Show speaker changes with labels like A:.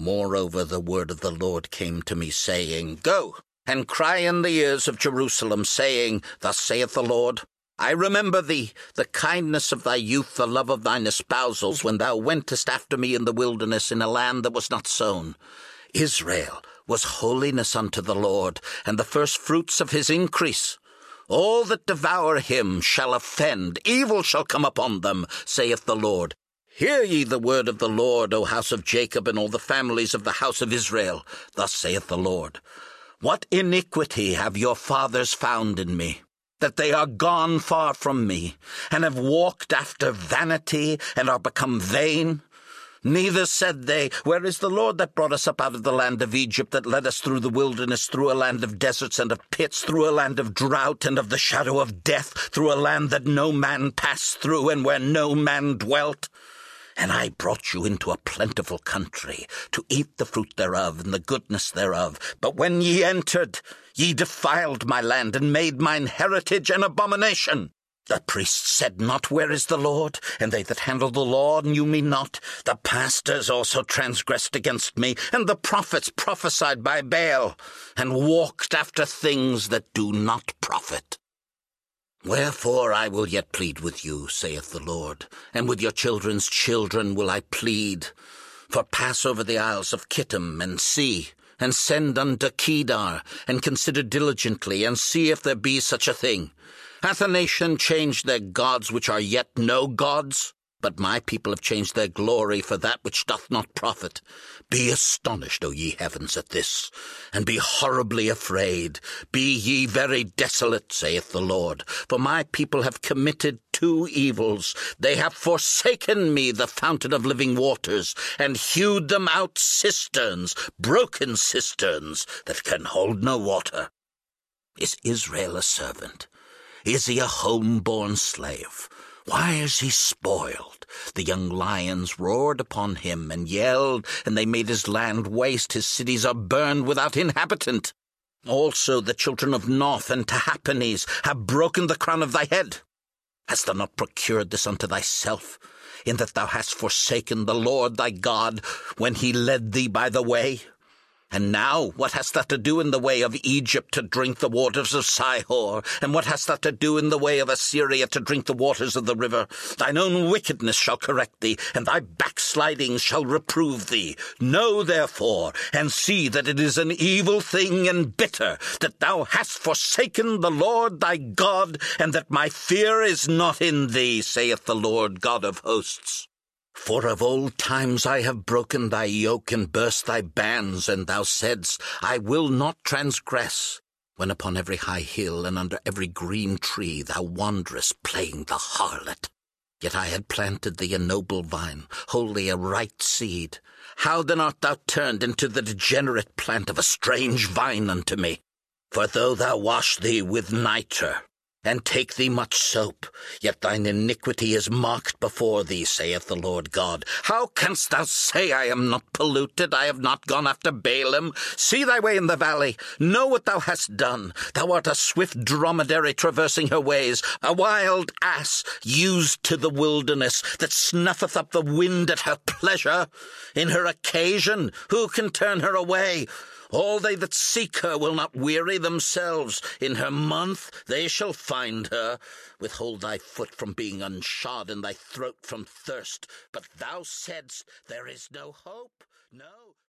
A: Moreover, the word of the Lord came to me, saying, Go, and cry in the ears of Jerusalem, saying, Thus saith the Lord, I remember thee, the kindness of thy youth, the love of thine espousals, when thou wentest after me in the wilderness, in a land that was not sown. Israel was holiness unto the Lord, and the firstfruits of his increase. All that devour him shall offend, evil shall come upon them, saith the Lord. Hear ye the word of the Lord, O house of Jacob, and all the families of the house of Israel. Thus saith the Lord, What iniquity have your fathers found in me, that they are gone far from me, and have walked after vanity, and are become vain? Neither said they, Where is the Lord that brought us up out of the land of Egypt, that led us through the wilderness, through a land of deserts and of pits, through a land of drought and of the shadow of death, through a land that no man passed through, and where no man dwelt? And I brought you into a plentiful country, to eat the fruit thereof, and the goodness thereof. But when ye entered, ye defiled my land, and made mine heritage an abomination. The priests said not, Where is the Lord? And they that handle the law knew me not. The pastors also transgressed against me, and the prophets prophesied by Baal, and walked after things that do not profit. Wherefore I will yet plead with you, saith the Lord, and with your children's children will I plead. For pass over the isles of Kittim, and see, and send unto Kedar, and consider diligently, and see if there be such a thing. Hath a nation changed their gods which are yet no gods? But my people have changed their glory for that which doth not profit. Be astonished, O ye heavens, at this, and be horribly afraid. Be ye very desolate, saith the Lord. For my people have committed two evils. They have forsaken me, the fountain of living waters, and hewed them out cisterns, broken cisterns, that can hold no water. Is Israel a servant? Is he a home-born slave? Why is he spoiled? The young lions roared upon him and yelled, and they made his land waste. His cities are burned without inhabitant. Also the children of Noth and Tahpanhes have broken the crown of thy head. Hast thou not procured this unto thyself, in that thou hast forsaken the Lord thy God, when he led thee by the way? And now, what hast thou to do in the way of Egypt to drink the waters of Sihor? And what hast thou to do in the way of Assyria to drink the waters of the river? Thine own wickedness shall correct thee, and thy backslidings shall reprove thee. Know therefore, and see that it is an evil thing and bitter, that thou hast forsaken the Lord thy God, and that my fear is not in thee, saith the Lord God of hosts. For of old times I have broken thy yoke and burst thy bands, and thou saidst, I will not transgress, when upon every high hill and under every green tree thou wanderest playing the harlot. Yet I had planted thee a noble vine, wholly a right seed. How then art thou turned into the degenerate plant of a strange vine unto me? For though thou wash thee with nitre, and take thee much soap, yet thine iniquity is marked before thee, saith the Lord God. How canst thou say, I am not polluted, I have not gone after Baalim? See thy way in the valley, know what thou hast done. Thou art a swift dromedary traversing her ways, a wild ass used to the wilderness, that snuffeth up the wind at her pleasure. In her occasion, who can turn her away? All they that seek her will not weary themselves. In her month they shall find her. Withhold thy foot from being unshod, and thy throat from thirst. But thou saidst, there is no hope. No.